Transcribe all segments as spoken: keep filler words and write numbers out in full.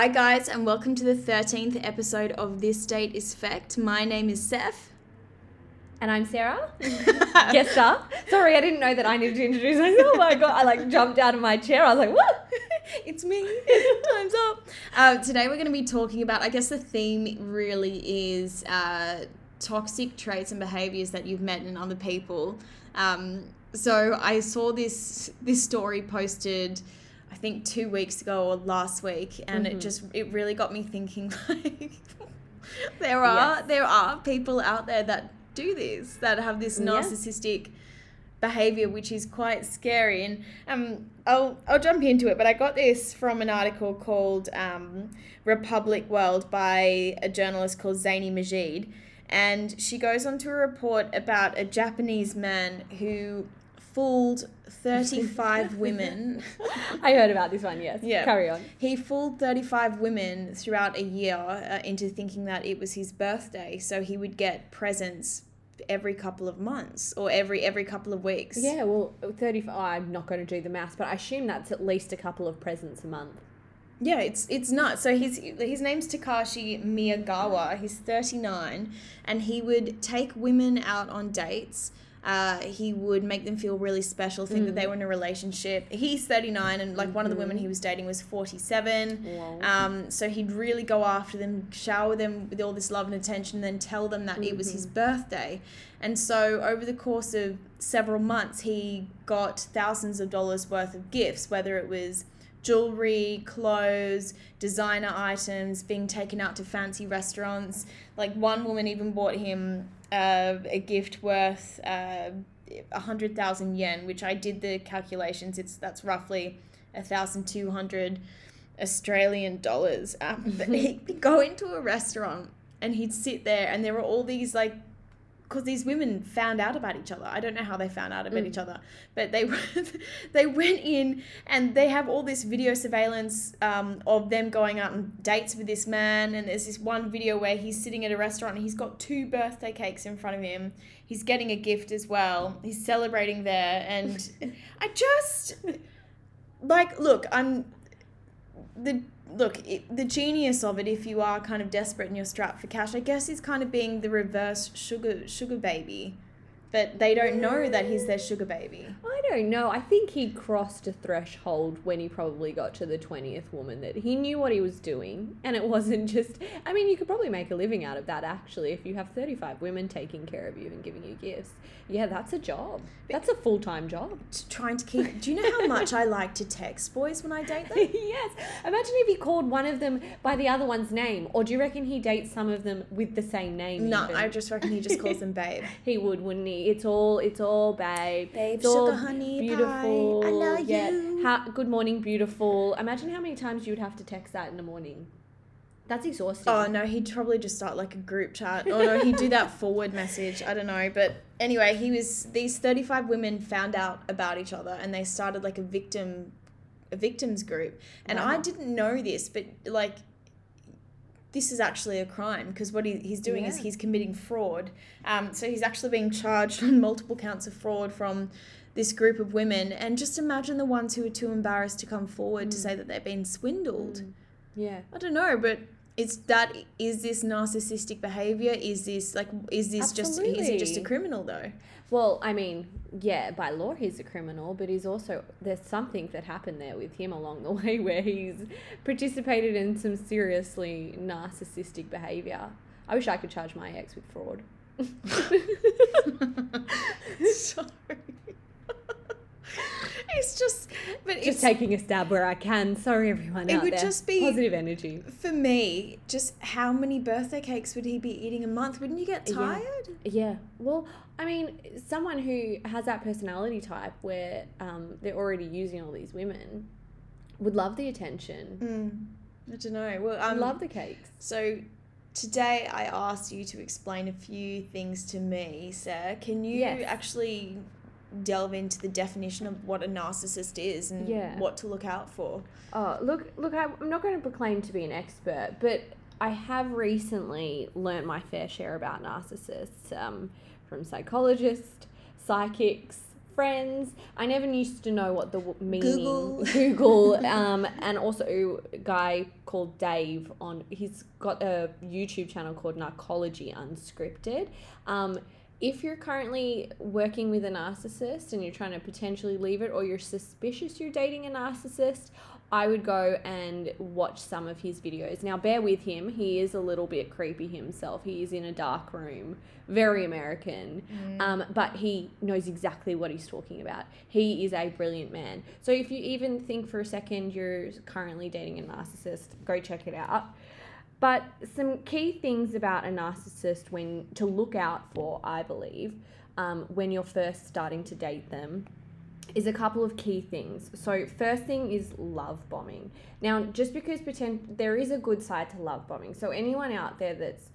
Hi guys, and welcome to the thirteenth episode of This Date is Fact. My name is Seth. And I'm Sarah. Guest star. Sorry, I didn't know that I needed to introduce myself. Oh my God, I like jumped out of my chair. I was like, what? It's me. Time's up. Uh, today we're going to be talking about, I guess the theme really is uh, toxic traits and behaviours that you've met in other people. Um, so I saw this this story posted, I think two weeks ago or last week, and mm-hmm. it just, it really got me thinking, like, there are, yes. there are people out there that do this, that have this narcissistic yeah. behavior, which is quite scary. And um I'll I'll jump into it, but I got this from an article called um Republic World by a journalist called Zaini Majid, and she goes on to a report about a Japanese man who fooled thirty-five women. I heard about this one, yes. Yeah. Carry on. He fooled thirty-five women throughout a year uh, into thinking that it was his birthday, so he would get presents every couple of months or every every couple of weeks. Yeah, well, thirty-five, oh, I'm not going to do the maths, but I assume that's at least a couple of presents a month. Yeah, it's it's nuts. So his his name's Takashi Miyagawa. He's thirty-nine, and he would take women out on dates. Uh, he would make them feel really special, think mm. that they were in a relationship. He's thirty-nine, and like mm-hmm. one of the women he was dating was forty-seven. Wow. Um, so he'd really go after them, shower them with all this love and attention, and then tell them that mm-hmm. it was his birthday. And so over the course of several months, he got thousands of dollars worth of gifts, whether it was jewelry, clothes, designer items, being taken out to fancy restaurants. Like one woman even bought him uh, a gift worth uh, one hundred thousand yen, which I did the calculations. It's that's roughly one thousand two hundred Australian dollars. Um, but he'd go into a restaurant and he'd sit there, and there were all these like, because these women found out about each other. I don't know how they found out about mm. each other, but they they went in and they have all this video surveillance um, of them going out on dates with this man. And there's this one video where he's sitting at a restaurant and he's got two birthday cakes in front of him. He's getting a gift as well. He's celebrating there. And I just, like, look, I'm, the... Look, it, the genius of it, if you are kind of desperate and you're strapped for cash, I guess is kind of being the reverse sugar sugar baby. But they don't know that he's their sugar baby. I don't know. I think he crossed a threshold when he probably got to the twentieth woman, that he knew what he was doing, and it wasn't just... I mean, you could probably make a living out of that, actually, if you have thirty-five women taking care of you and giving you gifts. Yeah, that's a job. That's a full-time job. Trying to keep... Do you know how much I like to text boys when I date them? Yes. Imagine if he called one of them by the other one's name. Or do you reckon he dates some of them with the same name? No, even? I just reckon he just calls them babe. He would, wouldn't he? It's all, it's all babe. Babe, it's sugar, honey, beautiful. pie. I love yeah. you. How, good morning, beautiful. Imagine how many times you would have to text that in the morning. That's exhausting. Oh, no, he'd probably just start like a group chat. Or no, he'd do that forward message. I don't know. But anyway, he was, these thirty-five women found out about each other, and they started like a victim, a victims group. And wow. I didn't know this, but like, this is actually a crime, because what he, he's doing yeah. is he's committing fraud. Um, so he's actually being charged on multiple counts of fraud from this group of women. And just imagine the ones who are too embarrassed to come forward mm. to say that they've been swindled. Mm. Yeah. I don't know, but it's that, is this narcissistic behavior? Is this like, is this Absolutely. just, is he just a criminal though? Well, I mean, yeah, by law he's a criminal, but he's also, there's something that happened there with him along the way where he's participated in some seriously narcissistic behavior. I wish I could charge my ex with fraud. Sorry. It's just, but just it's taking a stab where I can. Sorry, everyone out there. It would just be positive energy for me. Just how many birthday cakes would he be eating a month? Wouldn't you get tired? Yeah. yeah. Well, I mean, someone who has that personality type where um, they're already using all these women would love the attention. Mm, I don't know. Well, um, love the cakes. So today I asked you to explain a few things to me, Sarah. Can you yes. actually delve into the definition of what a narcissist is and yeah. what to look out for? Oh, look, look, I'm not going to proclaim to be an expert, but I have recently learnt my fair share about narcissists um, from psychologists, psychics, friends. I never used to know what the w- meaning Google. Google um and also a guy called Dave on he's got a YouTube channel called Narcology Unscripted. Um if you're currently working with a narcissist and you're trying to potentially leave it, or you're suspicious you're dating a narcissist, I would go and watch some of his videos. Now, bear with him. He is a little bit creepy himself. He is in a dark room, very American, mm. um, but he knows exactly what he's talking about. He is a brilliant man. So if you even think for a second you're currently dating a narcissist, go check it out. But some key things about a narcissist when to look out for, I believe, um, when you're first starting to date them, is a couple of key things. So first thing is love bombing. Now, just because pretend there is a good side to love bombing. So anyone out there that's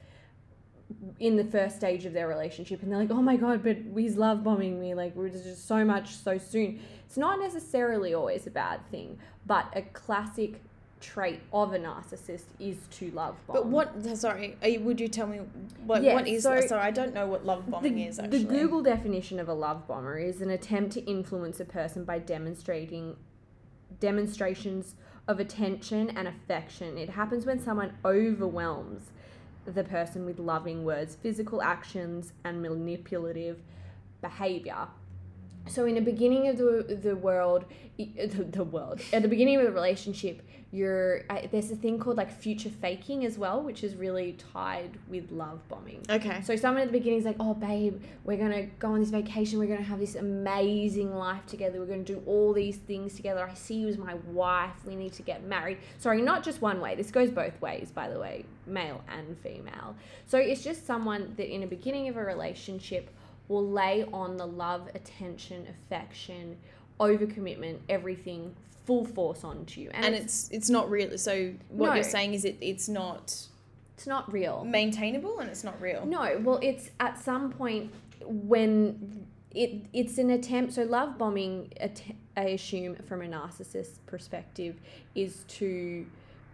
in the first stage of their relationship and they're like, oh my God, but he's love bombing me. Like, we're just so much so soon. It's not necessarily always a bad thing, but a classic trait of a narcissist is to love bomb. But what, sorry, are you, would you tell me what, yeah, what is, so sorry, I don't know what love bombing the, is actually. The Google definition of a love bomber is an attempt to influence a person by demonstrating demonstrations of attention and affection. It happens when someone overwhelms the person with loving words, physical actions, and manipulative behavior. So in the beginning of the the world, the, the world, at the beginning of the relationship, you're uh, there's a thing called like future faking as well, which is really tied with love bombing. Okay. So someone at the beginning is like, oh babe, we're gonna go on this vacation, we're gonna have this amazing life together, we're gonna do all these things together. I see you as my wife. We need to get married. Sorry, not just one way. This goes both ways, by the way, male and female. So it's just someone that in the beginning of a relationship will lay on the love, attention, affection, overcommitment, everything, full force onto you. And, and it's, it's it's not real. So what no, you're saying is it it's not... It's not real. Maintainable and it's not real. No, well, it's at some point when it it's an attempt... So love bombing, I assume from a narcissist perspective, is to...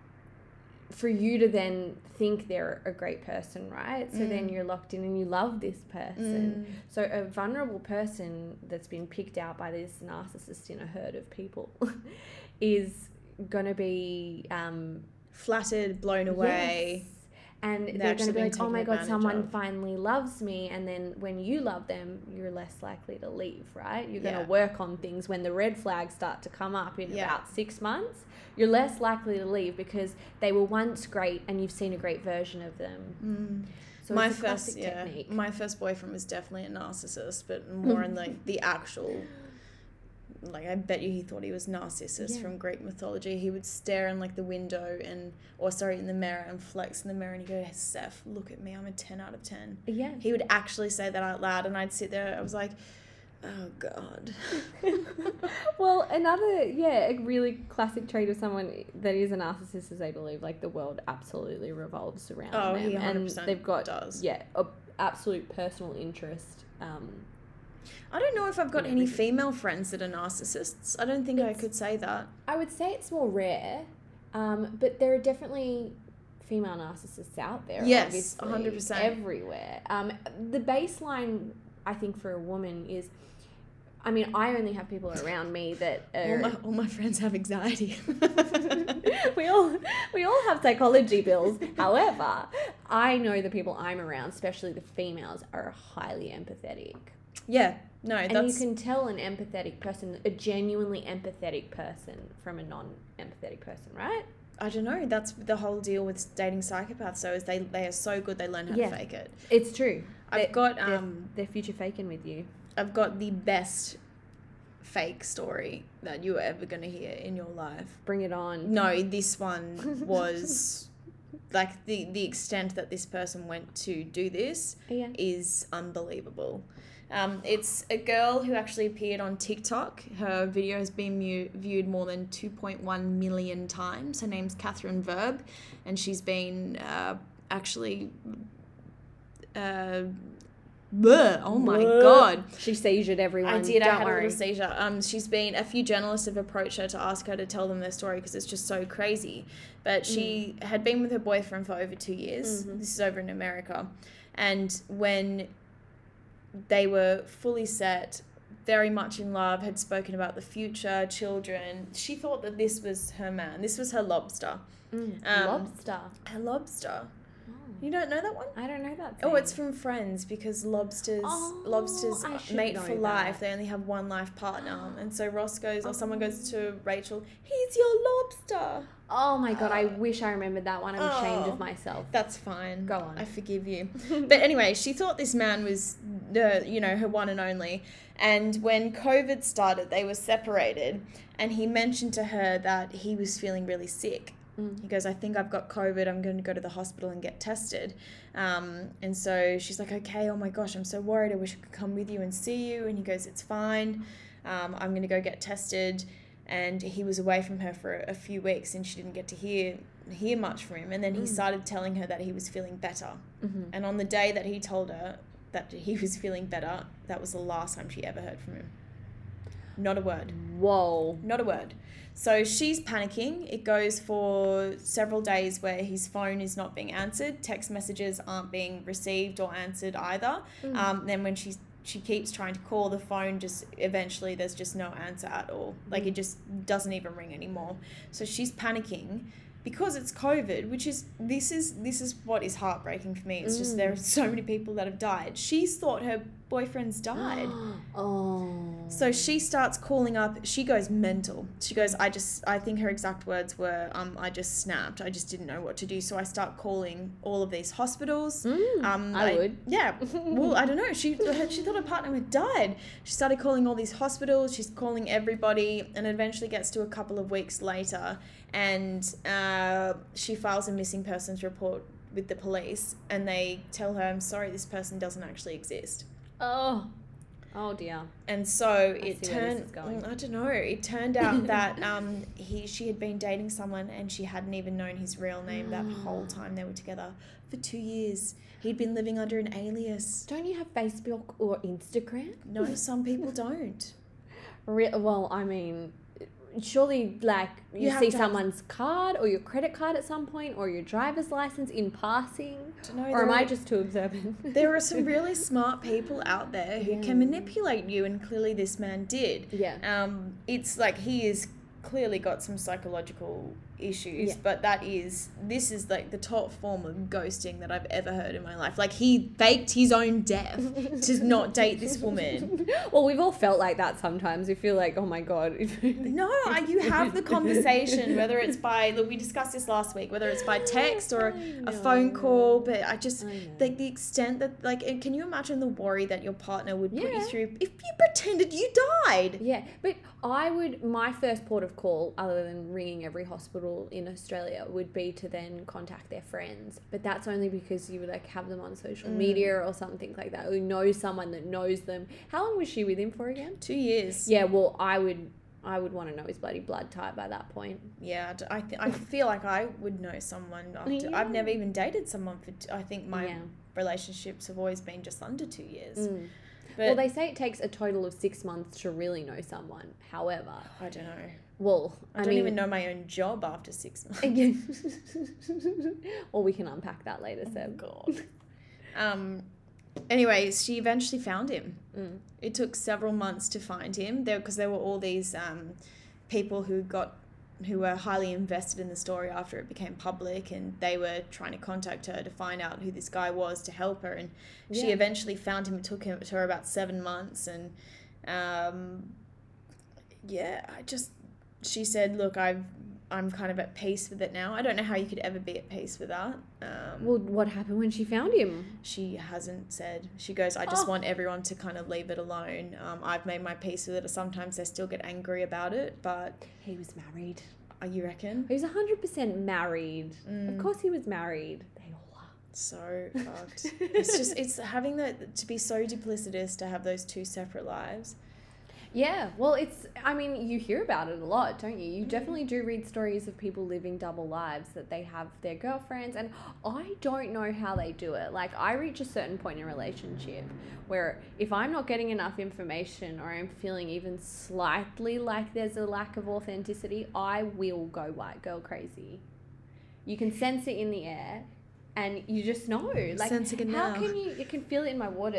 for you to then think they're a great person, right? So mm. then you're locked in and you love this person. Mm. So a vulnerable person that's been picked out by this narcissist in a herd of people is going to be... Um, flattered, blown away. Yes. And they're, they're going to be like, oh my God, someone of. finally loves me. And then when you love them, you're less likely to leave, right? You're going to yeah. work on things. When the red flags start to come up in yeah. about six months, you're less likely to leave because they were once great and you've seen a great version of them. Mm. So my first, yeah, technique. My first boyfriend was definitely a narcissist, but more in like the actual... Like, I bet you he thought he was Narcissus yeah. from Greek mythology. He would stare in, like, the window and... Or, sorry, in the mirror and flex in the mirror and he'd go, hey, Seth, look at me. I'm a ten out of ten. Yeah. He would actually say that out loud and I'd sit there. I was like, oh, God. Well, another, yeah, a really classic trait of someone that is a narcissist is they believe, like, the world absolutely revolves around oh, them. Oh, he one hundred percent and they've got, does. Yeah, a absolute personal interest, um... I don't know if I've got any female friends that are narcissists. I don't think it's, I could say that. I would say it's more rare, um, but there are definitely female narcissists out there. Yes, obviously, one hundred percent. Everywhere. Um, the baseline, I think, for a woman is... I mean, I only have people around me that are... All my, all my friends have anxiety. we all we all have psychology bills. However, I know the people I'm around, especially the females, are highly empathetic. Yeah, no, and that's... you can tell an empathetic person, a genuinely empathetic person from a non-empathetic person, right? I don't know. That's the whole deal with dating psychopaths. So is they they are so good they learn how yeah, to fake it. It's true. I've they're, got um, they're, they're future faking with you. I've got the best fake story that you're ever gonna hear in your life. Bring it on. No, this one was like the the extent that this person went to do this yeah. is unbelievable. Um, it's a girl who actually appeared on TikTok. Her video has been mu- viewed more than two point one million times. Her name's Catherine Verb, and she's been uh, actually... Uh, bleh, oh my bleh. God. She seizured everyone. I did. Don't I had worry. a little seizure. Um, she's been... A few journalists have approached her to ask her to tell them their story because it's just so crazy. But she mm. had been with her boyfriend for over two years. Mm-hmm. This is over in America. And when... they were fully set, very much in love, had spoken about the future, children. She thought that this was her man. This was her lobster. Mm, Um, lobster. Her lobster. Oh. You don't know that one? I don't know that. Oh, thing. it's from Friends, because lobsters Oh, lobsters I are should mate know for that. life. They only have one life partner. And so Ross goes, or someone goes Oh. to Rachel, he's your lobster. Oh my god, I wish I remembered that one. I'm ashamed Oh. of myself. That's fine. Go on. I forgive you. But anyway, she thought this man was, the you know, her one and only. And when COVID started, they were separated. And he mentioned to her that he was feeling really sick. Mm. He goes, I think I've got COVID. I'm going to go to the hospital and get tested. Um, and so she's like, okay, oh my gosh, I'm so worried. I wish I could come with you and see you. And he goes, it's fine. Um, I'm going to go get tested. And he was away from her for a few weeks, and she didn't get to hear hear much from him. And then he Mm. started telling her that he was feeling better. Mm-hmm. And on the day that he told her that he was feeling better, that was the last time she ever heard from him. Not a word. Whoa. Not a word. So she's panicking. It goes for several days where his phone is not being answered. Text messages aren't being received or answered either. Mm. Um, then when she's she keeps trying to call the phone, just eventually there's just no answer at all. Like Mm. it just doesn't even ring anymore. So she's panicking because it's COVID, which is this is this is what is heartbreaking for me. It's Mm. just there are so many people that have died. She's thought her boyfriend's died. Oh. So she starts calling up. She goes mental. She goes, I just, I think her exact words were, um, I just snapped. I just didn't know what to do. So I start calling all of these hospitals. Mm, Um, I would. Yeah. Well, I don't know. She she thought her partner had died. She started calling all these hospitals. She's calling everybody, and eventually gets to a couple of weeks later, and uh, she files a missing persons report with the police, and they tell her, I'm sorry, this person doesn't actually exist. Oh. Oh dear. And so it see where this turned, is going. I don't know, it turned out that um, he she had been dating someone, and she hadn't even known his real name that whole time they were together for two years. He'd been living under an alias. Don't you have Facebook or Instagram? No, some people don't. Re- well, I mean, surely, like, you, You have see to have- someone's card or your credit card at some point or your driver's license in passing. Don't know, Or there am are- I just too observant? There are some really smart people out there who Yeah. can manipulate you, and clearly this man did. Yeah. Um, it's like he is clearly got some psychological issues, Yeah. but that is this is like the top form of ghosting that I've ever heard in my life. Like he faked his own death to not date this woman. Well, we've all felt like that sometimes. We feel like, oh my God. No, I- you have the conversation, whether it's by, look, we discussed this last week, whether it's by text or I a phone know. call, but I just, I know. like the extent that, like, and can you imagine the worry that your partner would put you Yeah. through if you pretended you died? Yeah, but I would, my first port of call, other than ringing every hospital in Australia, would be to then contact their friends. But that's only because you would like have them on social Mm. media or something like that, or know someone that knows them. How long was she with him for again? Two years. Yeah, well, I would, I would want to know his bloody blood type by that point. Yeah, I d- I, th- I feel like I would know someone after. Yeah. I've never even dated someone for. T- I think my Yeah. relationships have always been just under two years. Mm. But Well, they say it takes a total of six months to really know someone. However, I don't know. well, I, I, don't mean, even know my own job after six months. Or we can unpack that later, Seb. God. Um. Anyways, she eventually found him. Mm. It took several months to find him there because there were all these um, people who got who were highly invested in the story after it became public, and they were trying to contact her to find out who this guy was to help her, and she Yeah. eventually found him. It took him to her about seven months, and um, yeah, I just she said, look, I've I'm kind of at peace with it now. I don't know how you could ever be at peace with that. Um, Well, what happened when she found him? she hasn't said. She goes, I just Oh. want everyone to kind of leave it alone. Um, I've made my peace with it. Sometimes they still get angry about it, but He was married. uh, you reckon? He was one hundred percent married. Mm. Of course he was married. They all are. So fucked. It's just, it's having that, to be so duplicitous, to have those two separate lives. Yeah, well, it's, I mean, you hear about it a lot, don't you? You definitely do read stories of people living double lives, that they have their girlfriends, and I don't know how they do it. Like, I reach a certain point in a relationship where if I'm not getting enough information, or I'm feeling even slightly like there's a lack of authenticity, I will go white girl crazy. You can sense it in the air, and you just know. Like, Sensing it how now. can you, you can feel it in my waters.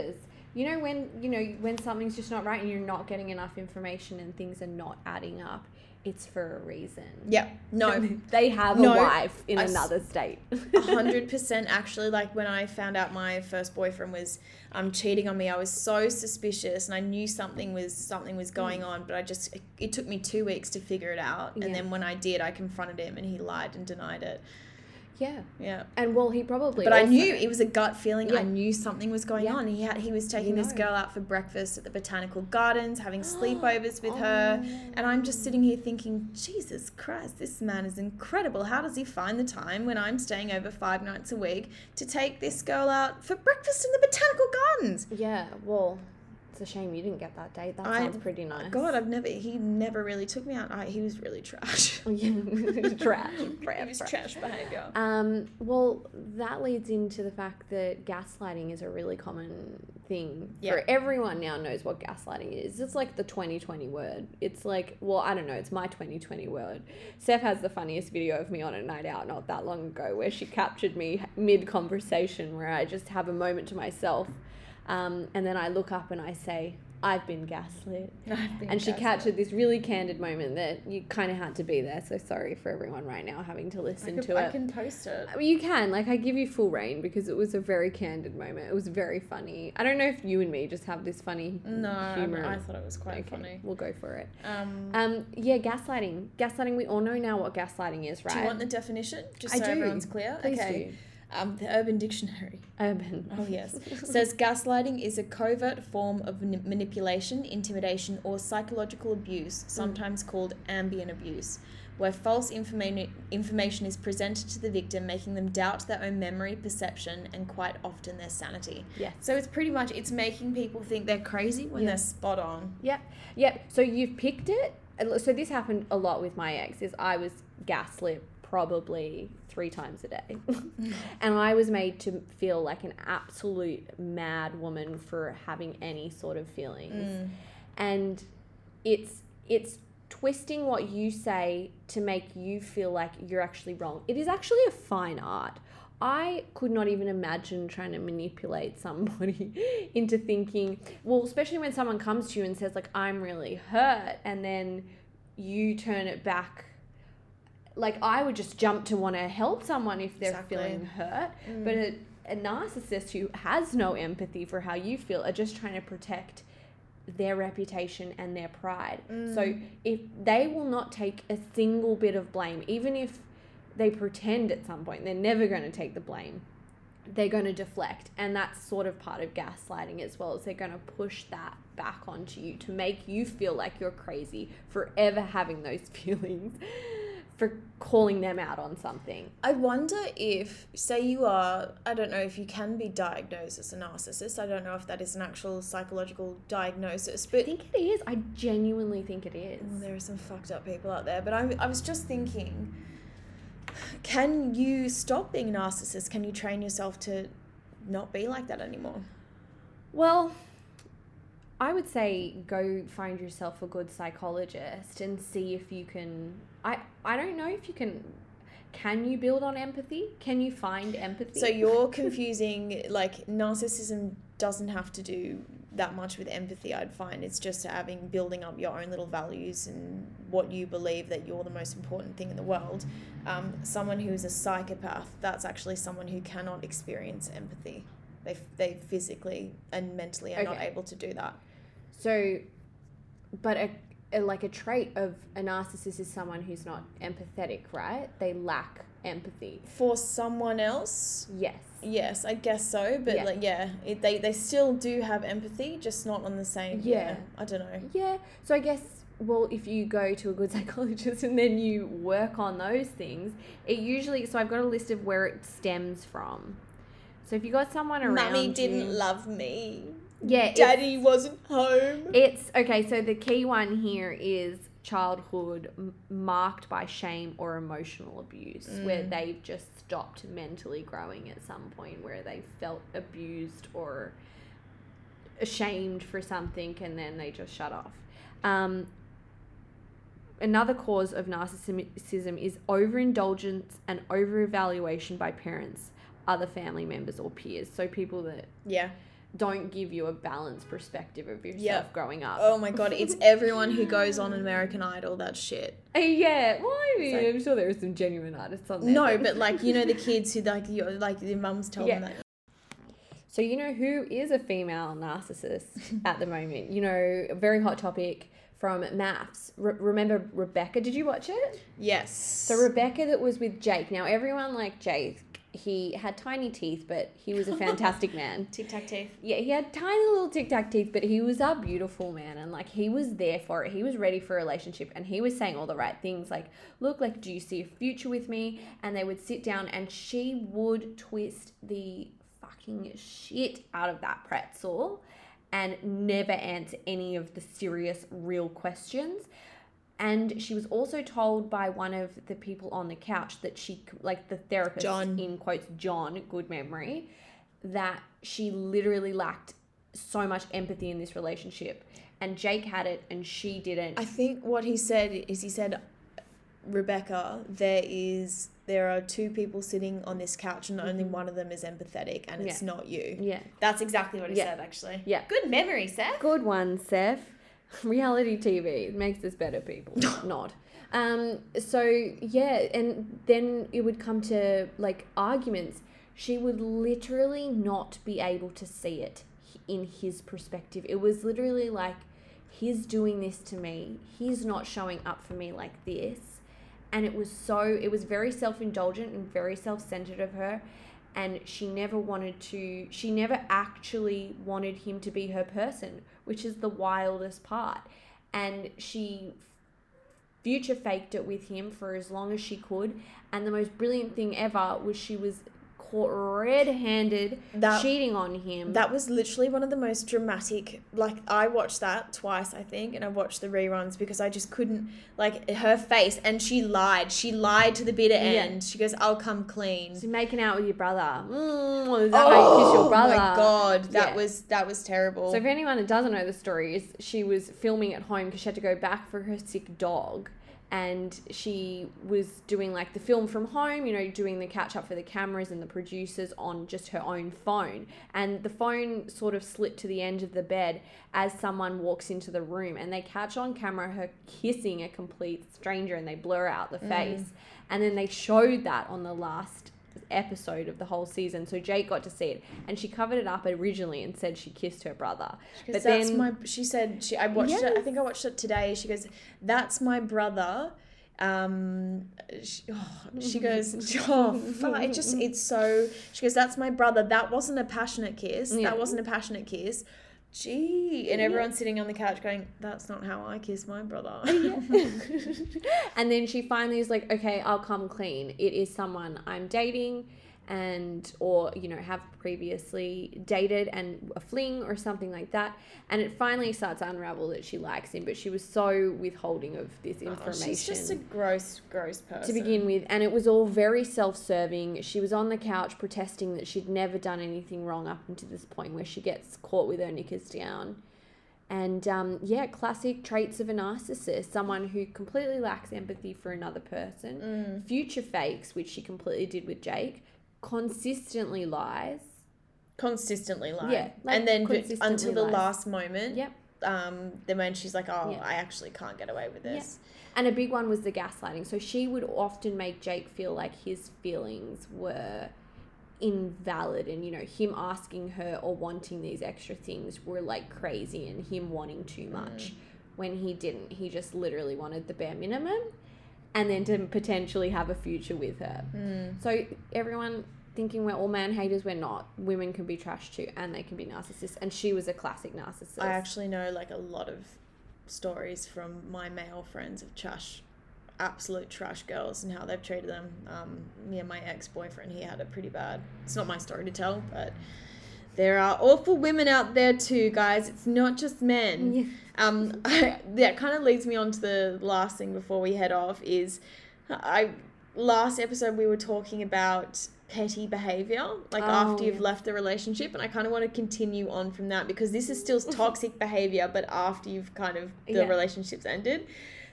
you know, when, you know, when something's just not right and you're not getting enough information and things are not adding up, it's for a reason. Yeah. No. They have no, a wife in I another s- state. A hundred percent actually. Like when I found out my first boyfriend was um cheating on me, I was so suspicious, and I knew something was something was going on, but I just it, it took me two weeks to figure it out. And Yeah. then when I did, I confronted him and he lied and denied it. Yeah. Yeah. And well, he probably But I also- knew it was a gut feeling. Yeah. I knew something was going Yeah. on. He had he was taking You this know. girl out for breakfast at the Botanical Gardens, having sleepovers with her, and I'm just sitting here thinking, Jesus Christ, this man is incredible. How does he find the time when I'm staying over five nights a week to take this girl out for breakfast in the Botanical Gardens? Yeah, well, it's a shame you didn't get that date. That I- sounds pretty nice. God, I've never. He never really took me out. I, he was really trash. Yeah. Trash. He Trash. was trash. trash behavior. Um, well, that leads into the fact that gaslighting is a really common thing. Yeah. For everyone now knows what gaslighting is. It's like the twenty twenty word. It's like, well, I don't know, it's my twenty twenty word. Steph has the funniest video of me on a night out not that long ago where she captured me mid-conversation where I just have a moment to myself. Um, and then I look up and I say, I've been gaslit. I've been And she gaslit. captured this really candid moment that you kind of had to be there. So sorry for everyone right now having to I, listen could, to I it. can post it. I mean, you can. Like, I give you full reign because it was a very candid moment. It was very funny. I don't know if you and me just have this funny No, I, humor. I thought it was quite Okay, funny. we'll go for it. Um, Um, yeah, gaslighting. Gaslighting, we all know now what gaslighting is, right? Do you want the definition? Just I so do. everyone's clear? Please okay. Um, the Urban Dictionary. do. Urban. Oh, yes. Says gaslighting is a covert form of mani- manipulation, intimidation, or psychological abuse, sometimes called ambient abuse, where false informa- information is presented to the victim, making them doubt their own memory, perception, and quite often their sanity. Yes. So it's pretty much, it's making people think they're crazy when Yeah. they're spot on. Yep. Yep. So you've picked it. So this happened a lot with my ex. Is I was gaslit probably three times a day, and I was made to feel like an absolute mad woman for having any sort of feelings. Mm. And it's it's twisting what you say to make you feel like you're actually wrong. It is actually a fine art. I could not even imagine trying to manipulate somebody into thinking, well, especially when someone comes to you and says, like, I'm really hurt, and then you turn it back. Like, I would just jump to want to help someone if they're Exactly. feeling hurt. Mm. But a, a narcissist who has no empathy for how you feel are just trying to protect their reputation and their pride. Mm. So if they will not take a single bit of blame, even if they pretend at some point, they're never going to take the blame. They're going to deflect. And that's sort of part of gaslighting as well, is they're going to push that back onto you to make you feel like you're crazy for ever having those feelings, for calling them out on something. I wonder if, say you are, I don't know if you can be diagnosed as a narcissist. I don't know if that is an actual psychological diagnosis, but I think it is. I genuinely think it is. well, there are some fucked up people out there. But I, I was just thinking, can you stop being a narcissist? Can you train yourself to not be like that anymore? Well, I would say go find yourself a good psychologist and see if you can. I, I don't know if you can. Can you build on empathy? Can you find empathy? So you're confusing, like, narcissism doesn't have to do that much with empathy, I'd find. It's just having, building up your own little values and what you believe that you're the most important thing in the world. Um, someone who is a psychopath, that's actually someone who cannot experience empathy. They, they physically and mentally are not Okay. able to do that. So, but a, a like a trait of a narcissist is someone who's not empathetic, right? They lack empathy. For someone else, Yes. yes, I guess so. But Yeah. like, yeah, it, they, they still do have empathy, just not on the same. Yeah. I don't know. Yeah. So I guess, well, if you go to a good psychologist and then you work on those things, it usually, so I've got a list of where it stems from. So if you got someone around Mummy didn't you, love me. yeah, it's- Daddy wasn't home. It's okay. So the key one here is childhood m- marked by shame or emotional abuse, where Mm. they've just stopped mentally growing at some point, where they felt abused or ashamed for something, and then they just shut off. Um, another cause of narcissism is overindulgence and overevaluation by parents, other family members, or peers. So people that Yeah. don't give you a balanced perspective of yourself Yep. growing up. Oh my God, it's everyone who goes on American Idol, that's shit. Uh, yeah, well, I mean, So- I'm sure there are some genuine artists on there. No, but like, you know, the kids who like, you like their mums tell Yeah. them that. So you know who is a female narcissist at the moment? You know, a very hot topic from maths. Re- remember Rebecca? Did you watch it? Yes. So Rebecca that was with Jake. Now everyone liked Jake. He had tiny teeth, but he was a fantastic man. Tic Tac teeth. Yeah, he had tiny little tic tac teeth, but he was a beautiful man, and like he was there for it. He was ready for a relationship, and he was saying all the right things, like, "Look, like, do you see a future with me?" And they would sit down, and she would twist the fucking shit out of that pretzel, and never answer any of the serious, real questions. And she was also told by one of the people on the couch that she, like the therapist, John. in quotes, John, good memory, that she literally lacked so much empathy in this relationship. And Jake had it and she didn't. I think what he said is he said, Rebecca, there is there are two people sitting on this couch and only Mhm. one of them is empathetic and it's Yeah. not you. Yeah. That's exactly what he Yeah. said, actually. Yeah. Good memory, Seth. Good one, Seth. Reality T V makes us better people. Not. Um, so, yeah, and then it would come to, like, arguments. She would literally not be able to see it in his perspective. It was literally like, he's doing this to me. He's not showing up for me like this. And it was so, it was very self-indulgent and very self-centered of her. And she never wanted to, she never actually wanted him to be her person, which is the wildest part. And she future faked it with him for as long as she could. And the most brilliant thing ever was she was caught red-handed That- cheating on him. That was literally one of the most dramatic, like, I watched that twice, I think, and I watched the reruns because I just couldn't, like, her face, and she lied. She lied to the bitter Yeah. end. She goes, I'll come clean. She's making out with your brother. Mm, is that how you kiss your brother? Oh my God, that Yeah. was, that was terrible. So if anyone that doesn't know the story, is she was filming at home because she had to go back for her sick dog, and she was doing like the film from home, you know, doing the catch up for the cameras and the producers on just her own phone, and the phone sort of slipped to the end of the bed as someone walks into the room, and they catch on camera her kissing a complete stranger, and they blur out the face, mm. and then they showed that on the last episode of the whole season, so Jake got to see it, and she covered it up originally and said she kissed her brother. But that's then my she said she I watched yes. it I think I watched it today. She goes, that's my brother. Um, she, oh, she goes, oh, fuck, it just it's so. She goes, that's my brother. That wasn't a passionate kiss. Yeah. That wasn't a passionate kiss. Gee, and everyone's yeah. sitting on the couch going, that's not how I kiss my brother. Yeah. And then she finally is like, okay, I'll come clean. It is someone I'm dating and, or, you know, have previously dated and a fling or something like that. And it finally starts to unravel that she likes him, but she was so withholding of this information. Oh, she's just a gross, gross person. To begin with. And it was all very self-serving. She was on the couch protesting that she'd never done anything wrong up until this point where she gets caught with her knickers down. And, um, yeah, classic traits of a narcissist, someone who completely lacks empathy for another person, mm. future fakes, which she completely did with Jake, consistently lies. Consistently lies. Yeah. Like and then consistently until the lies. last moment. Yep. Um, then when she's like, oh, yeah. I actually can't get away with this. Yeah. And a big one was the gaslighting. So she would often make Jake feel like his feelings were invalid, and, you know, him asking her or wanting these extra things were like crazy, and him wanting too much mm. when he didn't. He just literally wanted the bare minimum, and then to potentially have a future with her. Mm. So everyone thinking we're all man haters, we're not. Women can be trash too, and they can be narcissists, and she was a classic narcissist. I actually know like a lot of stories from my male friends of trash, absolute trash girls, and how they've treated them. Um, me and my ex-boyfriend, he had it pretty bad. It's not my story to tell, but there are awful women out there too, guys. It's not just men. Yeah. Um, I, that kind of leads me on to the last thing before we head off is, I last episode we were talking about petty behavior, like oh, after you've yeah. left the relationship, and I kind of want to continue on from that because this is still toxic behavior, but after you've kind of the yeah. relationship's ended.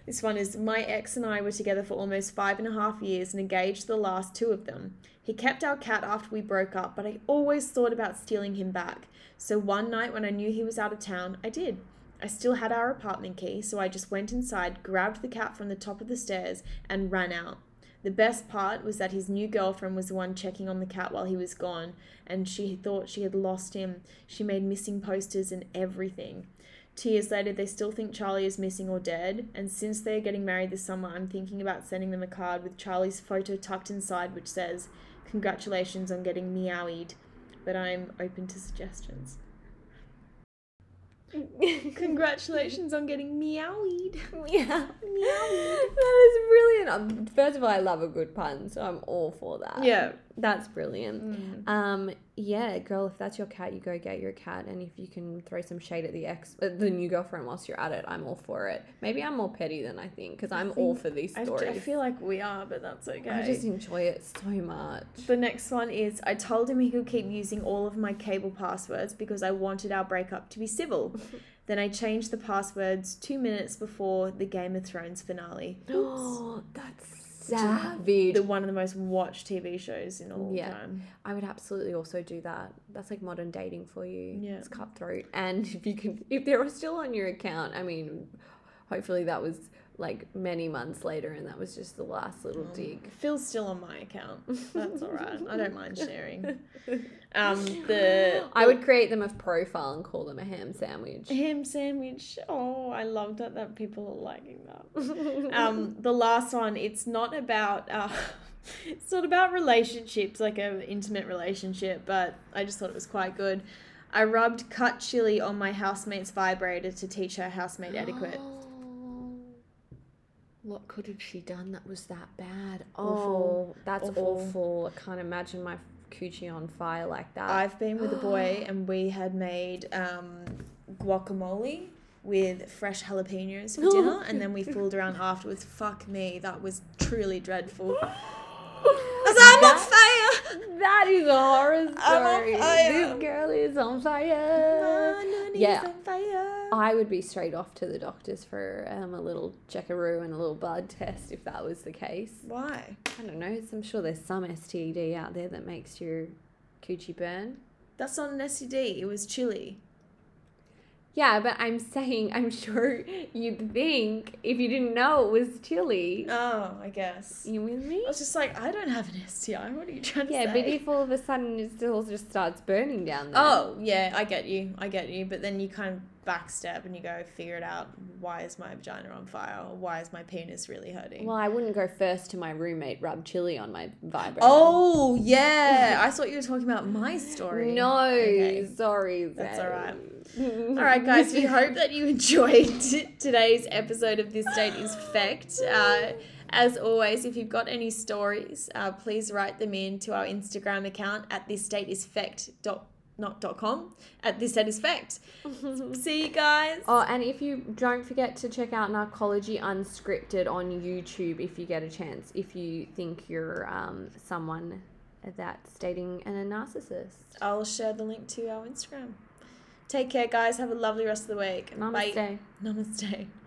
This one is, my ex and I were together for almost five and a half years and engaged the last two of them. He kept our cat after we broke up, but I always thought about stealing him back. So one night when I knew he was out of town, I did. I still had our apartment key, so I just went inside, grabbed the cat from the top of the stairs, and ran out. The best part was that his new girlfriend was the one checking on the cat while he was gone, and she thought she had lost him. She made missing posters and everything. Two years later, they still think Charlie is missing or dead, and since they're getting married this summer, I'm thinking about sending them a card with Charlie's photo tucked inside, which says, "Congratulations on getting meowied," but I'm open to suggestions. Congratulations on getting meowied. Yeah. Meowied. That is brilliant. Um, first of all, I love a good pun, so I'm all for that. Yeah. That's brilliant. Mm. Um, yeah, girl, if that's your cat, you go get your cat, and if you can throw some shade at the ex, uh, the new girlfriend whilst you're at it, I'm all for it. Maybe I'm more petty than I think, because I'm all for these I, stories. I feel like we are, but that's okay. I just enjoy it so much. The next one is, I told him he could keep using all of my cable passwords because I wanted our breakup to be civil. Then I changed the passwords two minutes before the Game of Thrones finale. Oh, that's savage. The one of the most watched T V shows in all Yeah. time. I would absolutely also do that. That's like modern dating for you. Yeah. It's cutthroat. And if you can, if they're still on your account, I mean, hopefully that was like many months later and that was just the last little dig. Phil's still on my account. That's all right. I don't mind sharing. Um, the I would create them a profile and call them a ham sandwich. ham sandwich. Oh, I love that that people are liking that. Um, the last one. It's not about. Uh, it's not about relationships, like an intimate relationship, but I just thought it was quite good. I rubbed cut chili on my housemate's vibrator to teach her housemate etiquette. What could have she done that was that bad? Awful. Oh, that's Awful. awful. I can't imagine my coochie on fire like that. I've been with a boy and we had made um, guacamole with fresh jalapenos for dinner, and then we fooled around afterwards. Fuck me, that was truly dreadful. I was like, I'm on fire! That is a horror I'm on story. fire. This girl is on fire. Yeah. On fire. I would be straight off to the doctors for um, a little checkaroo and a little blood test if that was the case. Why? I don't know. I'm sure there's some S T D out there that makes your coochie burn. That's not an S T D, it was chili. Yeah, but I'm saying I'm sure you'd think if you didn't know it was chili. Oh, I guess. You with me? I was just like, I don't have an S T I. What are you trying to Yeah, say? but if all of a sudden it still just starts burning down there. Oh, yeah, I get you. I get you. But then you kind of backstep and you go figure it out. Why is my vagina on fire? Or why is my penis really hurting? Well, I wouldn't go first to my roommate, rub chili on my vibrator. Oh, yeah. I thought you were talking about my story. No, Okay. sorry. That's Zay. all right. All right, guys, we hope that you enjoyed t- today's episode of This Date is Fecked. Uh, as always, if you've got any stories, uh, please write them in to our Instagram account at thisdateisfecked dot not dot com at thisdateisfecked. See you guys. Oh, and if you don't forget to check out Narcology Unscripted on YouTube if you get a chance, if you think you're um, someone that's dating a narcissist. I'll share the link to our Instagram. Take care, guys. Have a lovely rest of the week. Namaste. Bye. Namaste.